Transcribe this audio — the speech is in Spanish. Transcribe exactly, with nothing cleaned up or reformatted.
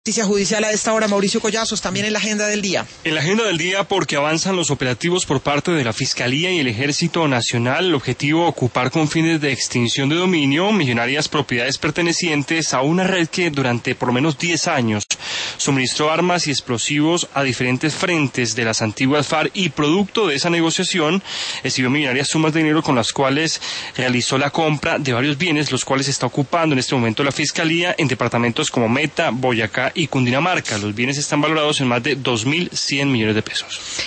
Justicia judicial a esta hora, Mauricio Collazos, también en la agenda del día. En la agenda del día porque avanzan los operativos por parte de la Fiscalía y el Ejército Nacional. El objetivo, ocupar con fines de extinción de dominio millonarias propiedades pertenecientes a una red que durante por lo menos diez años suministró armas y explosivos a diferentes frentes de las antiguas FARC y producto de esa negociación exhibió millonarias sumas de dinero con las cuales realizó la compra de varios bienes, los cuales está ocupando en este momento la Fiscalía en departamentos como Meta, Boyacá y Cundinamarca. Los bienes están valorados en más de dos mil cien millones de pesos.